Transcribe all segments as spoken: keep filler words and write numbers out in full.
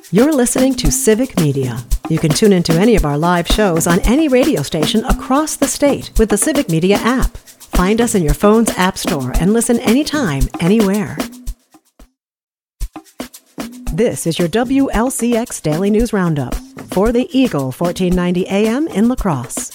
You're listening to Civic Media. You can tune into any of our live shows on any radio station across the state with the Civic Media app. Find us in your phone's app store and listen anytime, anywhere. This is your W L C X Daily News Roundup for the Eagle fourteen ninety A M in La Crosse.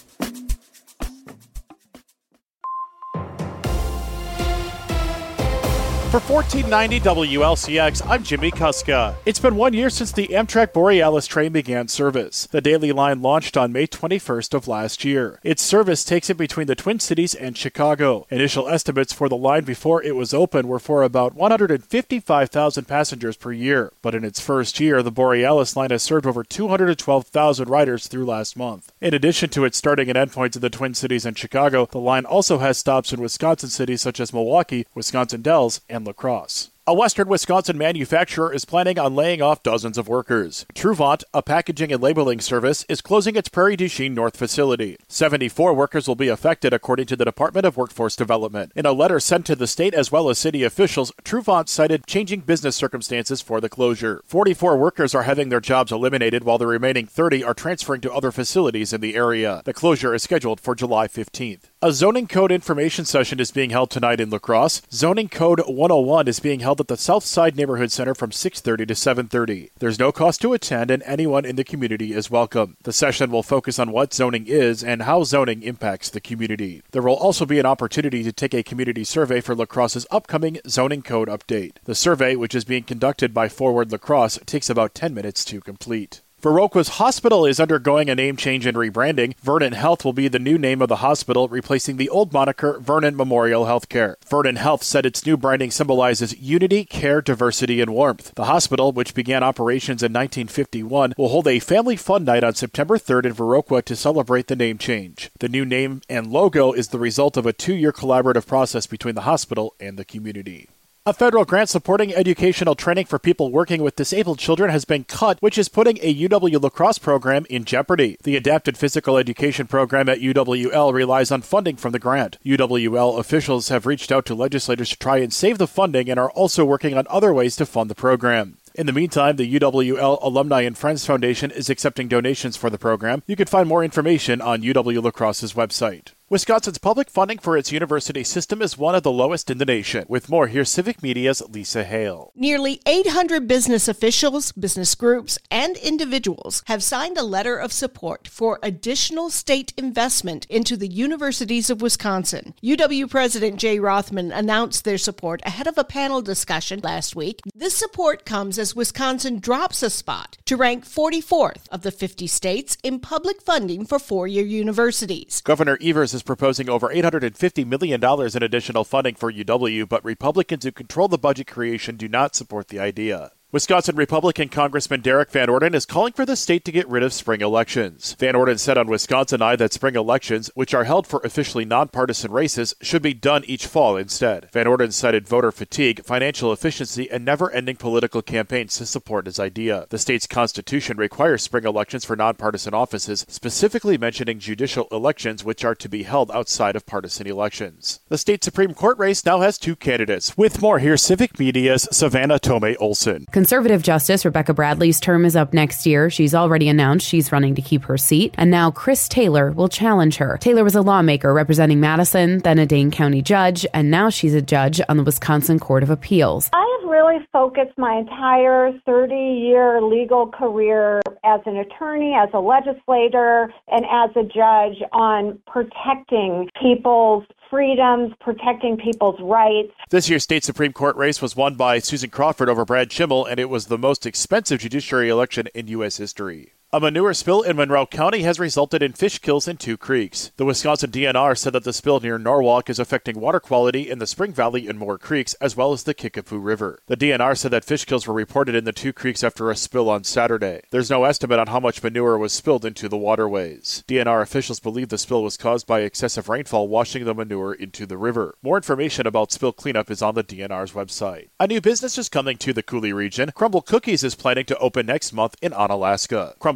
For fourteen ninety W L C X, I'm Jimmy Kuska. It's been one year since the Amtrak Borealis train began service. The daily line launched on May twenty-first of last year. Its service takes it between the Twin Cities and Chicago. Initial estimates for the line before it was open were for about one hundred fifty-five thousand passengers per year. But in its first year, the Borealis line has served over two hundred twelve thousand riders through last month. In addition to its starting and endpoints in the Twin Cities and Chicago, the line also has stops in Wisconsin cities such as Milwaukee, Wisconsin Dells, and La Crosse. A western Wisconsin manufacturer is planning on laying off dozens of workers. Truvant, a packaging and labeling service, is closing its Prairie du Chien North facility. seventy-four workers will be affected, according to the Department of Workforce Development. In a letter sent to the state as well as city officials, Truvant cited changing business circumstances for the closure. forty-four workers are having their jobs eliminated, while the remaining thirty are transferring to other facilities in the area. The closure is scheduled for July fifteenth. A zoning code information session is being held tonight in La Crosse. Zoning Code one oh one is being held at the Southside Neighborhood Center from six thirty to seven thirty. There's no cost to attend, and anyone in the community is welcome. The session will focus on what zoning is and how zoning impacts the community. There will also be an opportunity to take a community survey for La Crosse's upcoming zoning code update. The survey, which is being conducted by Forward La Crosse, takes about ten minutes to complete. Viroqua's hospital is undergoing a name change and rebranding. Vernon Health will be the new name of the hospital, replacing the old moniker Vernon Memorial Healthcare. Vernon Health said its new branding symbolizes unity, care, diversity, and warmth. The hospital, which began operations in nineteen fifty-one, will hold a family fun night on September third in Viroqua to celebrate the name change. The new name and logo is the result of a two-year collaborative process between the hospital and the community. A federal grant supporting educational training for people working with disabled children has been cut, which is putting a U W La Crosse program in jeopardy. The Adapted Physical Education program at U W L relies on funding from the grant. U W L officials have reached out to legislators to try and save the funding and are also working on other ways to fund the program. In the meantime, the U W L Alumni and Friends Foundation is accepting donations for the program. You can find more information on U W La Crosse's website. Wisconsin's public funding for its university system is one of the lowest in the nation. With more, here's Civic Media's Lisa Hale. Nearly eight hundred business officials, business groups, and individuals have signed a letter of support for additional state investment into the universities of Wisconsin. U W President Jay Rothman announced their support ahead of a panel discussion last week. This support comes as Wisconsin drops a spot to rank forty-fourth of the fifty states in public funding for four-year universities. Governor Evers is proposing over eight hundred fifty million dollars in additional funding for U W, but Republicans who control the budget creation do not support the idea. Wisconsin Republican Congressman Derek Van Orden is calling for the state to get rid of spring elections. Van Orden said on Wisconsin Eye that spring elections, which are held for officially nonpartisan races, should be done each fall instead. Van Orden cited voter fatigue, financial efficiency, and never-ending political campaigns to support his idea. The state's constitution requires spring elections for nonpartisan offices, specifically mentioning judicial elections, which are to be held outside of partisan elections. The state Supreme Court race now has two candidates. With more, here's Civic Media's Savannah Tomei Olson. Conservative Justice Rebecca Bradley's term is up next year. She's already announced she's running to keep her seat, and now Chris Taylor will challenge her. Taylor was a lawmaker representing Madison, then a Dane County judge, and now she's a judge on the Wisconsin Court of Appeals. I have really focused my entire thirty-year legal career as an attorney, as a legislator, and as a judge on protecting people's freedoms, protecting people's rights. This year's state Supreme Court race was won by Susan Crawford over Brad Schimmel, and it was the most expensive judiciary election in U S history. A manure spill in Monroe County has resulted in fish kills in two creeks. The Wisconsin D N R said that the spill near Norwalk is affecting water quality in the Spring Valley and Moore Creeks, as well as the Kickapoo River. The D N R said that fish kills were reported in the two creeks after a spill on Saturday. There's no estimate on how much manure was spilled into the waterways. D N R officials believe the spill was caused by excessive rainfall washing the manure into the river. More information about spill cleanup is on the D N R's website. A new business is coming to the Coulee region. Crumble Cookies is planning to open next month in Onalaska. Crumble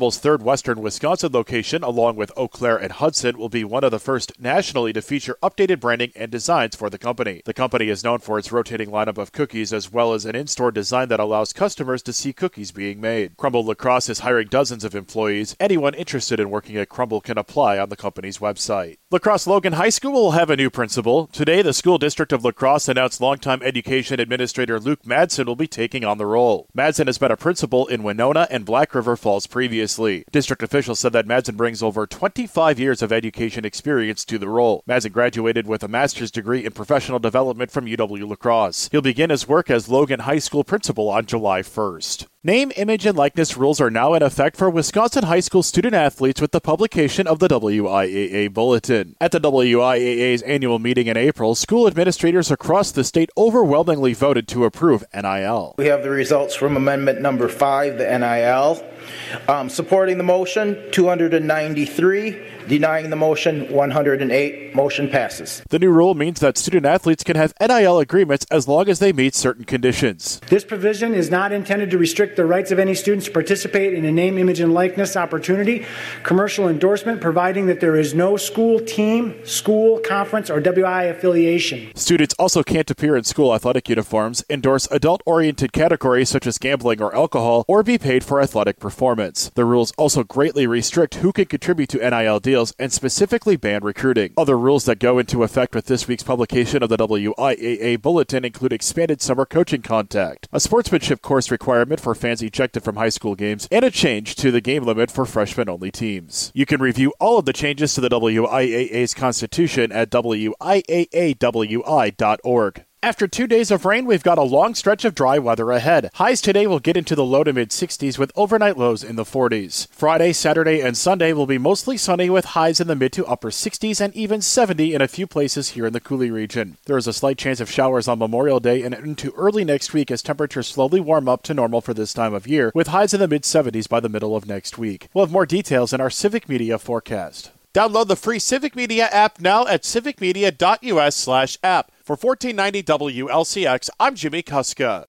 Crumble's third Western Wisconsin location, along with Eau Claire and Hudson, will be one of the first nationally to feature updated branding and designs for the company. The company is known for its rotating lineup of cookies as well as an in-store design that allows customers to see cookies being made. Crumble Lacrosse is hiring dozens of employees. Anyone interested in working at Crumble can apply on the company's website. La Crosse Logan High School will have a new principal. Today, the school district of La Crosse announced longtime education administrator Luke Madsen will be taking on the role. Madsen has been a principal in Winona and Black River Falls previously. District officials said that Madsen brings over twenty-five years of education experience to the role. Madsen graduated with a master's degree in professional development from U W-La Crosse. He'll begin his work as Logan High School principal on July first. Name, image, and likeness rules are now in effect for Wisconsin high school student-athletes with the publication of the W I A A Bulletin. At the W I A A's annual meeting in April, school administrators across the state overwhelmingly voted to approve N I L. We have the results from Amendment Number five, the N I L. Um, supporting the motion, two hundred ninety-three. Denying the motion, one hundred eight. Motion passes. The new rule means that student-athletes can have N I L agreements as long as they meet certain conditions. This provision is not intended to restrict the rights of any students to participate in a name, image, and likeness opportunity, commercial endorsement, providing that there is no school team, school, conference, or W I affiliation. Students also can't appear in school athletic uniforms, endorse adult-oriented categories such as gambling or alcohol, or be paid for athletic performance. The rules also greatly restrict who can contribute to N I L deals and specifically ban recruiting. Other rules that go into effect with this week's publication of the W I A A Bulletin include expanded summer coaching contact, a sportsmanship course requirement for fans ejected from high school games, and a change to the game limit for freshman-only teams. You can review all of the changes to the W I A A's Constitution at W I A A W I dot org. After two days of rain, we've got a long stretch of dry weather ahead. Highs today will get into the low to mid sixties with overnight lows in the forties. Friday, Saturday, and Sunday will be mostly sunny with highs in the mid to upper sixties and even seventy in a few places here in the Coulee region. There is a slight chance of showers on Memorial Day and into early next week as temperatures slowly warm up to normal for this time of year, with highs in the mid seventies by the middle of next week. We'll have more details in our Civic Media forecast. Download the free Civic Media app now at civicmedia.us slash app. For fourteen ninety W L C X, I'm Jimmy Kuska.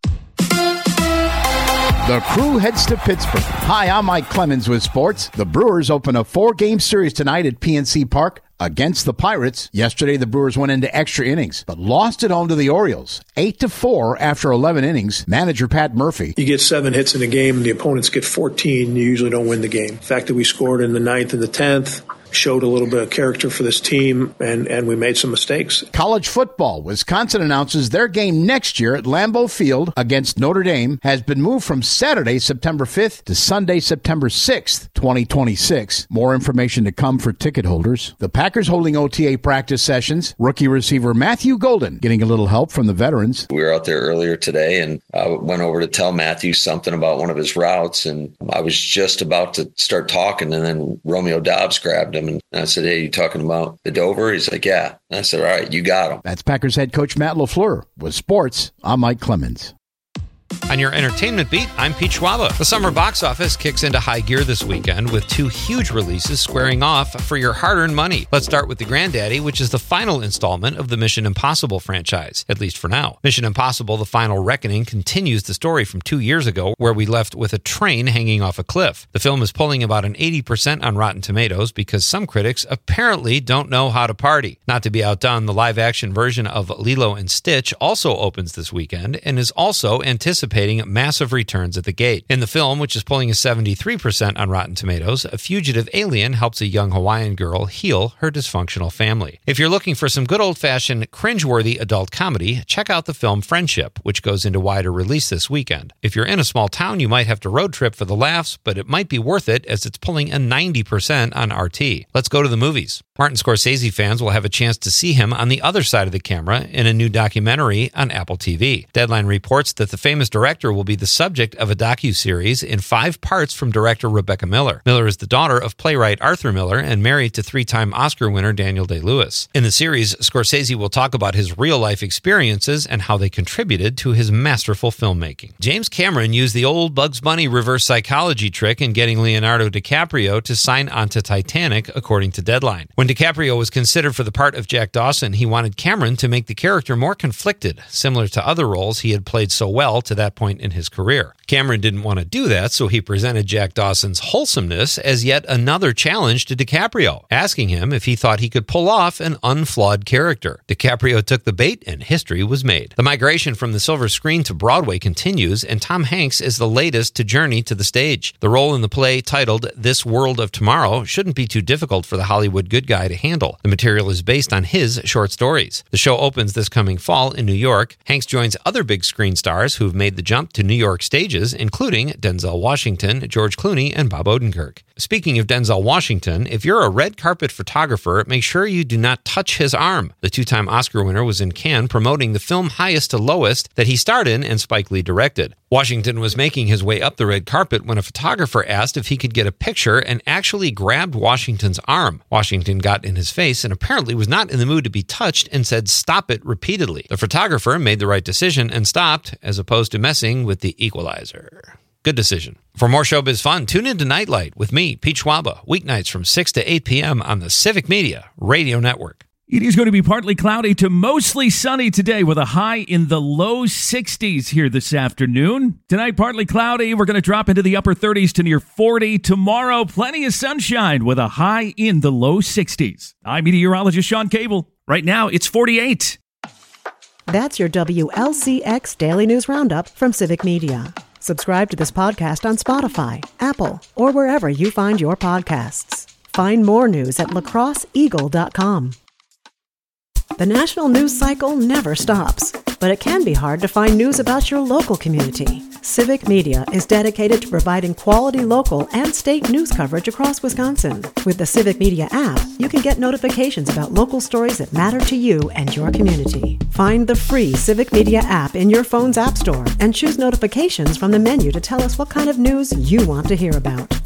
The Crew heads to Pittsburgh. Hi, I'm Mike Clemens with sports. The Brewers open a four-game series tonight at P N C Park against the Pirates. Yesterday, the Brewers went into extra innings, but lost at home to the Orioles, eight to four after eleven innings. Manager Pat Murphy. You get seven hits in a game, and the opponents get fourteen. You usually don't win the game. The fact that we scored in the ninth and the tenth showed a little bit of character for this team, and, and we made some mistakes. College football. Wisconsin announces their game next year at Lambeau Field against Notre Dame has been moved from Saturday, September fifth to Sunday, September sixth, twenty twenty-six. More information to come for ticket holders. The Packers holding O T A practice sessions. Rookie receiver Matthew Golden getting a little help from the veterans. We were out there earlier today, and I went over to tell Matthew something about one of his routes, and I was just about to start talking, and then Romeo Dobbs grabbed him. And I said, hey, you talking about the Dover? He's like, yeah. And I said, all right, you got him. That's Packers head coach Matt LaFleur. With sports, I'm Mike Clemens. On your entertainment beat, I'm Pete Schwaba. The summer box office kicks into high gear this weekend with two huge releases squaring off for your hard-earned money. Let's start with The Granddaddy, which is the final installment of the Mission Impossible franchise, at least for now. Mission Impossible: The Final Reckoning continues the story from two years ago, where we left with a train hanging off a cliff. The film is pulling about an eighty percent on Rotten Tomatoes because some critics apparently don't know how to party. Not to be outdone, the live-action version of Lilo and Stitch also opens this weekend and is also anticipating massive returns at the gate. In the film, which is pulling a seventy-three percent on Rotten Tomatoes, a fugitive alien helps a young Hawaiian girl heal her dysfunctional family. If you're looking for some good old-fashioned, cringeworthy adult comedy, check out the film Friendship, which goes into wider release this weekend. If you're in a small town, you might have to road trip for the laughs, but it might be worth it as it's pulling a ninety percent on R T. Let's go to the movies. Martin Scorsese fans will have a chance to see him on the other side of the camera in a new documentary on Apple T V. Deadline reports that the famous director will be the subject of a docuseries in five parts from director Rebecca Miller. Miller is the daughter of playwright Arthur Miller and married to three-time Oscar winner Daniel Day-Lewis. In the series, Scorsese will talk about his real-life experiences and how they contributed to his masterful filmmaking. James Cameron used the old Bugs Bunny reverse psychology trick in getting Leonardo DiCaprio to sign on to Titanic, according to Deadline. When DiCaprio was considered for the part of Jack Dawson, he wanted Cameron to make the character more conflicted, similar to other roles he had played so well to that point point in his career. Cameron didn't want to do that, so he presented Jack Dawson's wholesomeness as yet another challenge to DiCaprio, asking him if he thought he could pull off an unflawed character. DiCaprio took the bait, and history was made. The migration from the silver screen to Broadway continues, and Tom Hanks is the latest to journey to the stage. The role in the play, titled This World of Tomorrow, shouldn't be too difficult for the Hollywood good guy to handle. The material is based on his short stories. The show opens this coming fall in New York. Hanks joins other big screen stars who've made the jump to New York stages, including Denzel Washington, George Clooney, and Bob Odenkirk. Speaking of Denzel Washington, if you're a red carpet photographer, make sure you do not touch his arm. The two-time Oscar winner was in Cannes promoting the film Highest to Lowest that he starred in and Spike Lee directed. Washington was making his way up the red carpet when a photographer asked if he could get a picture and actually grabbed Washington's arm. Washington got in his face and apparently was not in the mood to be touched and said, "Stop it," repeatedly. The photographer made the right decision and stopped, as opposed to messing with the equalizer. Good decision. For more showbiz fun, tune in to Nightlight with me, Pete Schwaba, weeknights from six to eight p.m. on the Civic Media Radio Network. It is going to be partly cloudy to mostly sunny today with a high in the low sixties here this afternoon. Tonight, partly cloudy. We're going to drop into the upper thirties to near forty. Tomorrow, plenty of sunshine with a high in the low sixties. I'm meteorologist Sean Cable. Right now, it's forty-eight. That's your W L C X Daily News Roundup from Civic Media. Subscribe to this podcast on Spotify, Apple, or wherever you find your podcasts. Find more news at lacrosse eagle dot com. The national news cycle never stops, but it can be hard to find news about your local community. Civic Media is dedicated to providing quality local and state news coverage across Wisconsin. With the Civic Media app, you can get notifications about local stories that matter to you and your community. Find the free Civic Media app in your phone's app store and choose notifications from the menu to tell us what kind of news you want to hear about.